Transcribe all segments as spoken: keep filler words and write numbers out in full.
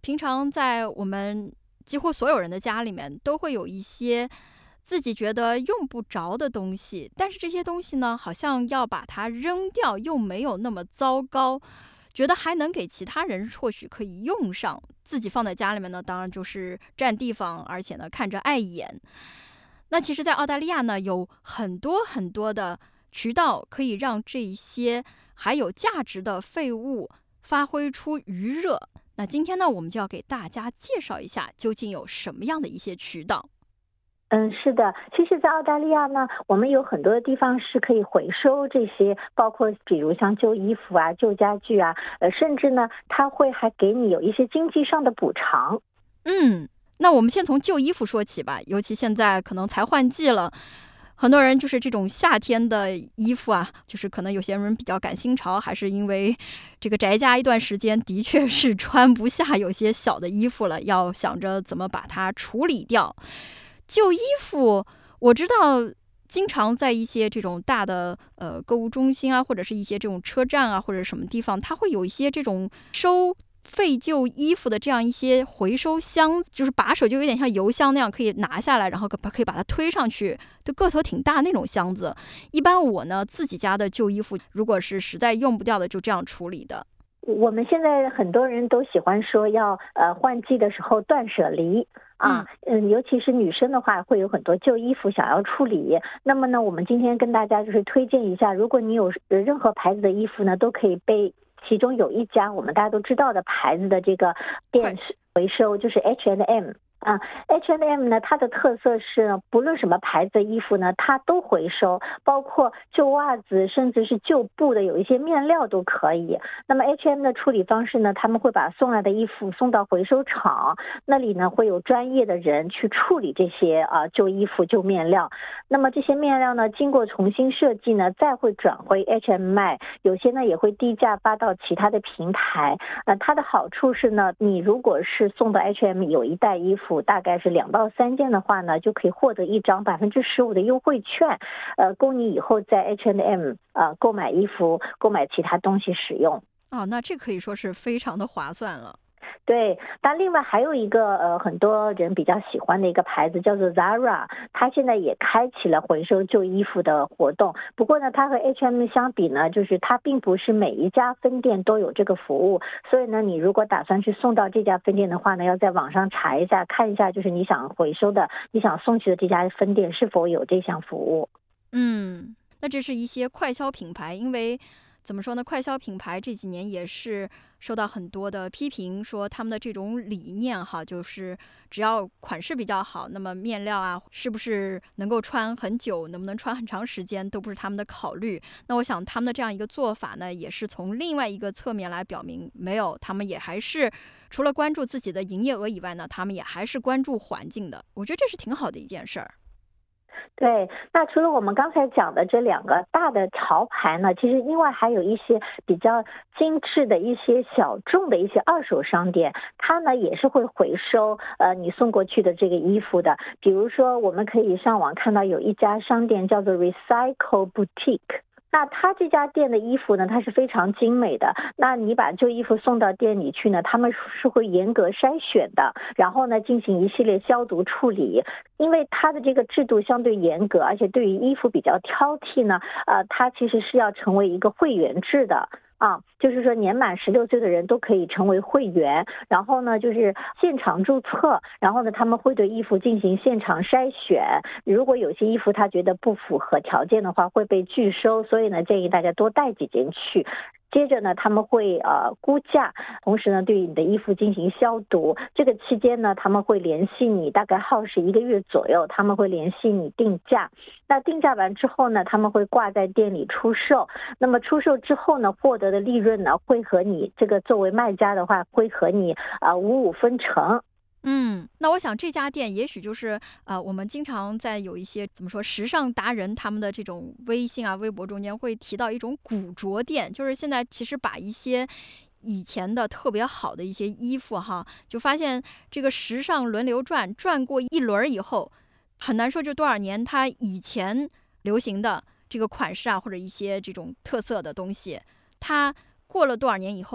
平常在我们几乎所有人的家里面都会有一些自己觉得用不着的东西，但是这些东西呢，好像要把它扔掉又没有那么糟糕，觉得还能给其他人或许可以用上。自己放在家里面呢，当然就是占地方，而且呢看着碍眼。那其实在澳大利亚呢，有很多很多的渠道可以让这些还有价值的废物发挥出余热。那今天呢，我们就要给大家介绍一下究竟有什么样的一些渠道。 嗯，是的，其实在澳大利亚呢，我们有很多的地方是可以回收这些，包括比如像旧衣服啊、旧家具啊，呃，甚至呢，它会还给你有一些经济上的补偿。 嗯，那我们先从旧衣服说起吧，尤其现在可能才换季了，很多人就是这种夏天的衣服啊，就是可能有些人比较赶新潮，还是因为这个宅家一段时间的确是穿不下有些小的衣服了，要想着怎么把它处理掉。旧衣服我知道经常在一些这种大的呃购物中心啊，或者是一些这种车站啊，或者什么地方，它会有一些这种收废旧衣服的这样一些回收箱，就是把手就有点像邮箱那样，可以拿下来，然后可以把它推上去，就个头挺大那种箱子。一般我呢自己家的旧衣服，如果是实在用不掉的，就这样处理的。 我们现在很多人都喜欢说要呃换季的时候断舍离啊，嗯，尤其是女生的话，会有很多旧衣服想要处理。那么呢，我们今天跟大家就是推荐一下，如果你有任何牌子的衣服呢，都可以被其中有一家我们大家都知道的牌子的这个店回收，就是 H and M。啊 ，H and M 呢，它的特色是不论什么牌子的衣服呢，它都回收，包括旧袜子，甚至是旧布的，有一些面料都可以。那么 H and M 的处理方式呢，他们会把送来的衣服送到回收厂，那里呢会有专业的人去处理这些啊旧衣服、旧面料。那么这些面料呢，经过重新设计呢，再会转回 H and M 卖，有些呢也会低价发到其他的平台。呃，它的好处是呢，你如果是送到 H and M 有一袋衣服，大概是两到三件的话呢，就可以获得一张百分之十五的优惠券，呃，供你以后在 H and M 呃购买衣服、购买其他东西使用。 哦，那这可以说是非常的划算了。 对，但另外还有一个呃很多人比较喜欢的一个牌子叫做 Zara， 它现在也开启了回收旧衣服的活动。不过呢，它和 H and M 相比呢，就是它并不是每一家分店都有这个服务，所以呢，你如果打算去送到这家分店的话呢，要在网上查一下，看一下就是你想回收的、你想送去的这家分店是否有这项服务。 嗯，那这是一些快消品牌，因为怎么说呢？快消品牌这几年也是受到很多的批评，说他们的这种理念哈，就是只要款式比较好，那么面料啊，是不是能够穿很久，能不能穿很长时间，都不是他们的考虑。那我想他们的这样一个做法呢，也是从另外一个侧面来表明，没有，他们也还是除了关注自己的营业额以外呢，他们也还是关注环境的。我觉得这是挺好的一件事儿。 对，那除了我们刚才讲的这两个大的潮牌呢，其实另外还有一些比较精致的一些小众的一些二手商店，它呢也是会回收呃你送过去的这个衣服的。比如说我们可以上网看到有一家商店叫做 Recycle Boutique。那他这家店的衣服呢，它是非常精美的。那你把旧衣服送到店里去呢，他们是会严格筛选的，然后呢进行一系列消毒处理。因为它的这个制度相对严格，而且对于衣服比较挑剔呢，呃，它其实是要成为一个会员制的。啊，就是说年满十六岁的人都可以成为会员，然后呢就是现场注册，然后呢他们会对衣服进行现场筛选，如果有些衣服他觉得不符合条件的话会被拒收，所以呢建议大家多带几件去。接着呢，他们会呃估价，同时呢对你的衣服进行消毒。这个期间呢，他们会联系你，大概耗时一个月左右，他们会联系你定价。那定价完之后呢，他们会挂在店里出售。那么出售之后呢，获得的利润呢，会和你这个作为卖家的话，会和你啊、呃、五五分成。 嗯，那我想这家店也许就是呃，我们经常在有一些怎么说时尚达人他们的这种微信啊、微博中间会提到一种古着店，就是现在其实把一些以前的特别好的一些衣服哈，就发现这个时尚轮流转，转过一轮以后，很难说这多少年，它以前流行的这个款式啊，或者一些这种特色的东西，它过了多少年以后，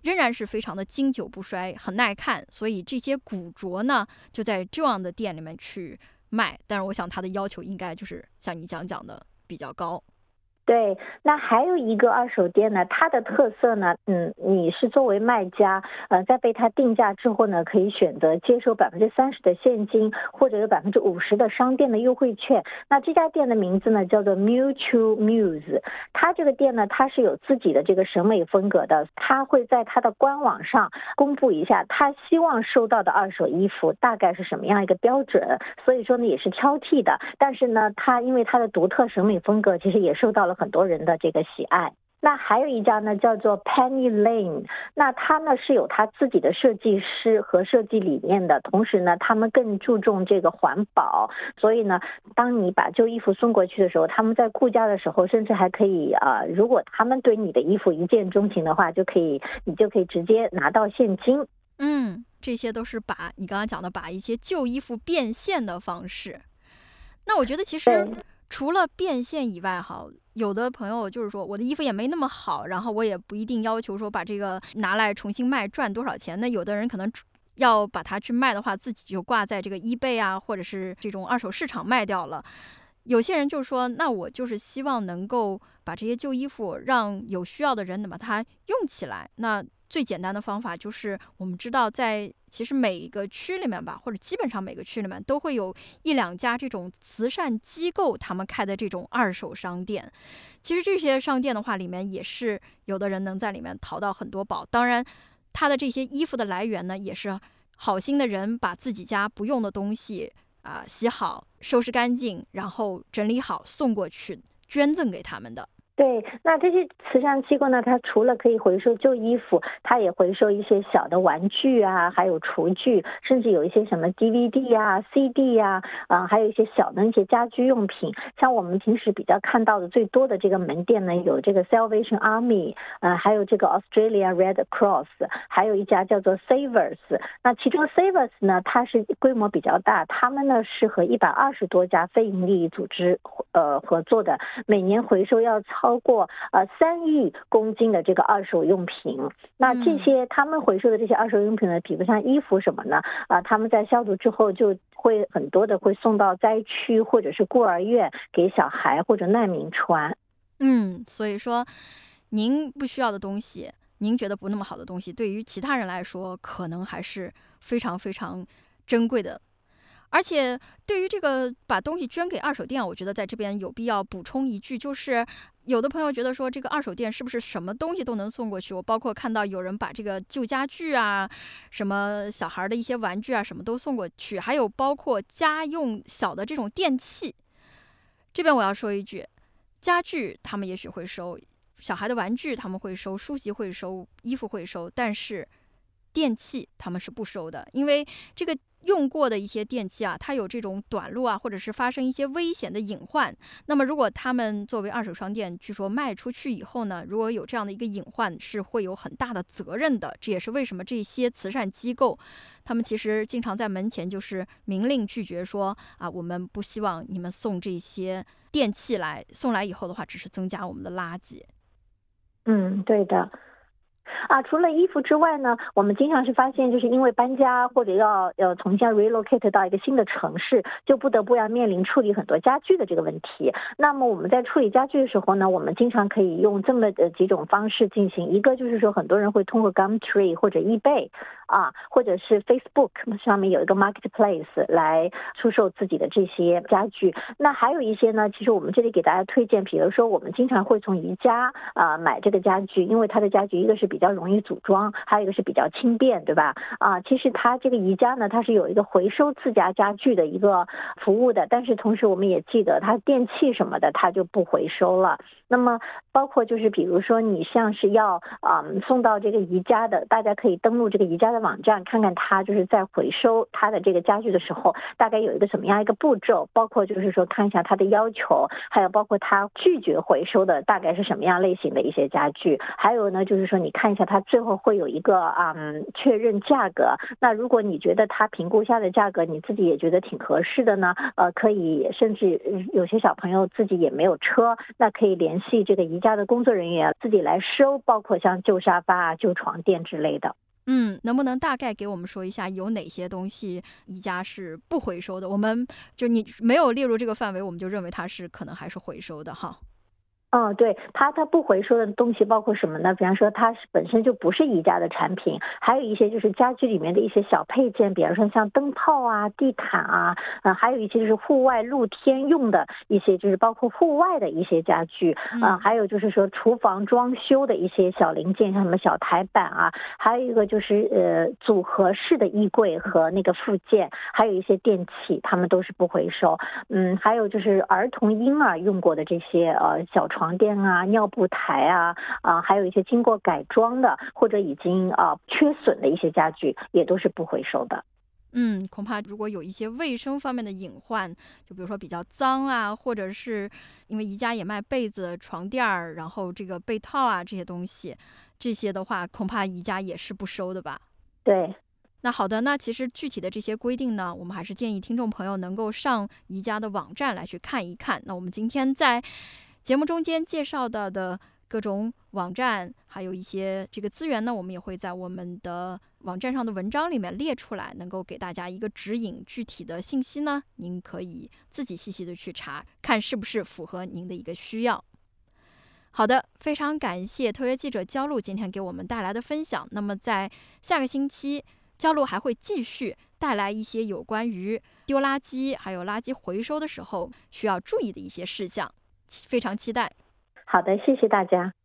仍然是非常的经久不衰，很耐看，所以这些古着呢就在这样的店里面去卖。但是我想它的要求应该就是像你讲讲的比较高。 对，那还有一个二手店呢，它的特色呢，嗯，你是作为卖家，呃，在被它定价之后呢，可以选择接受百分之三十的现金，或者有百分之五十的商店的优惠券。那这家店的名字呢，叫做 Mutual Muse。它这个店呢，它是有自己的这个审美风格的，它会在它的官网上公布一下，它希望收到的二手衣服大概是什么样一个标准。所以说呢，也是挑剔的，但是呢，它因为它的独特审美风格，其实也受到了很多人的这个喜爱。那还有一家呢，叫做 Penny Lane， 那它呢是有它自己的设计师和设计理念的，同时呢，他们更注重这个环保，所以呢，当你把旧衣服送过去的时候，他们在估价的时候，甚至还可以呃，如果他们对你的衣服一见钟情的话，就可以你就可以直接拿到现金。 嗯，这些都是把你刚刚讲的把一些旧衣服变现的方式。那我觉得其实除了变现以外哈，有的朋友就是说我的衣服也没那么好，然后我也不一定要求说把这个拿来重新卖赚多少钱。那有的人可能要把它去卖的话，自己就挂在这个 eBay 啊，或者是这种二手市场卖掉了。有些人就说，那我就是希望能够把这些旧衣服让有需要的人把它用起来。那最简单的方法就是，我们知道在其实每一个区里面吧，或者基本上每个区里面都会有一两家这种慈善机构他们开的这种二手商店。其实这些商店的话，里面也是有的人能在里面淘到很多宝。当然，他的这些衣服的来源呢，也是好心的人把自己家不用的东西啊、呃、洗好、收拾干净，然后整理好送过去，捐赠给他们的。 对，那这些慈善机构呢，它除了可以回收旧衣服，它也回收一些小的玩具啊，还有厨具，甚至有一些什么 D V D 啊、C D 啊，啊、呃，还有一些小的一些家居用品。像我们平时比较看到的最多的这个门店呢，有这个 Salvation Army， 呃，还有这个 Australia Red Cross， 还有一家叫做 Savers。那其中 Savers 呢，它是规模比较大，他们呢是和一百二十多家非营利组织呃合作的，每年回收要超超过呃三亿公斤的这个二手用品。那这些他们回收的这些二手用品呢，比如像衣服什么呢？啊、呃，他们在消毒之后就会很多的会送到灾区或者是孤儿院给小孩或者难民穿。 嗯，所以说您不需要的东西，您觉得不那么好的东西，对于其他人来说可能还是非常非常珍贵的。而且对于这个把东西捐给二手店，我觉得在这边有必要补充一句，就是有的朋友觉得说这个二手店是不是什么东西都能送过去？我包括看到有人把这个旧家具啊，什么小孩的一些玩具啊，什么都送过去，还有包括家用小的这种电器。这边我要说一句，家具他们也许会收，小孩的玩具他们会收，书籍会收，衣服会收，但是电器他们是不收的，因为这个用过的一些电器啊，它有这种短路啊，或者是发生一些危险的隐患。那么如果他们作为二手商店，据说卖出去以后呢，如果有这样的一个隐患，是会有很大的责任的。这也是为什么这些慈善机构，他们其实经常在门前就是明令拒绝说啊，我们不希望你们送这些电器来，送来以后的话，只是增加我们的垃圾。 嗯，对的。啊，除了衣服之外呢，我们经常是发现，就是因为搬家或者要要重新 relocate 到一个新的城市，就不得不要面临处理很多家具的这个问题。那么我们在处理家具的时候呢，我们经常可以用这么的几种方式进行。一个就是说，很多人会通过 Gumtree 或者 eBay 啊，或者是 Facebook 上面有一个 marketplace 来出售自己的这些家具。那还有一些呢，其实我们这里给大家推荐，比如说我们经常会从宜家啊买这个家具，因为它的家具一个是比较容易组装，还有一个是比较轻便，对吧？啊，其实它这个宜家呢，它是有一个回收自家家具的一个服务的，但是同时我们也记得它电器什么的它就不回收了。那么包括就是比如说你像是要啊、嗯、送到这个宜家的，大家可以登录这个宜家的的网站，看看它就是在回收它的这个家具的时候，大概有一个什么样一个步骤，包括就是说看一下它的要求，还有包括它拒绝回收的大概是什么样类型的一些家具，还有呢就是说你看一下它最后会有一个嗯确认价格。那如果你觉得它评估下的价格你自己也觉得挺合适的呢，呃，可以甚至有些小朋友自己也没有车，那可以联系这个宜家的工作人员自己来收，包括像旧沙发啊、旧床垫之类的。 嗯，能不能大概给我们说一下有哪些东西宜家是不回收的？我们就你没有列入这个范围，我们就认为它是可能还是回收的哈。 哦，对，它它不回收的东西包括什么呢？比方说它是本身就不是宜家的产品，还有一些就是家居里面的一些小配件，比方说像灯泡啊、地毯啊，呃，还有一些就是户外露天用的一些，就是包括户外的一些家具啊、呃，还有就是说厨房装修的一些小零件，像什么小台板啊，还有一个就是呃组合式的衣柜和那个附件，还有一些电器，它们都是不回收。嗯，还有就是儿童婴儿用过的这些呃小床床垫啊、尿布台啊，啊、呃，还有一些经过改装的或者已经啊、呃、缺损的一些家具，也都是不回收的。 嗯，恐怕如果有一些卫生方面的隐患，就比如说比较脏啊，或者是因为宜家也卖被子、床垫儿，然后这个被套啊这些东西，这些的话恐怕宜家也是不收的吧？ 对。 那好的，那其实具体的这些规定呢，我们还是建议听众朋友能够上宜家的网站来去看一看。那我们今天在节目中间介绍到的各种网站，还有一些这个资源呢，我们也会在我们的网站上的文章里面列出来，能够给大家一个指引。具体的信息呢，您可以自己细细的去查，看是不是符合您的一个需要。好的，非常感谢特约记者焦露今天给我们带来的分享。那么在下个星期，焦露还会继续带来一些有关于丢垃圾还有垃圾回收的时候需要注意的一些事项，非常期待。 好的，谢谢大家。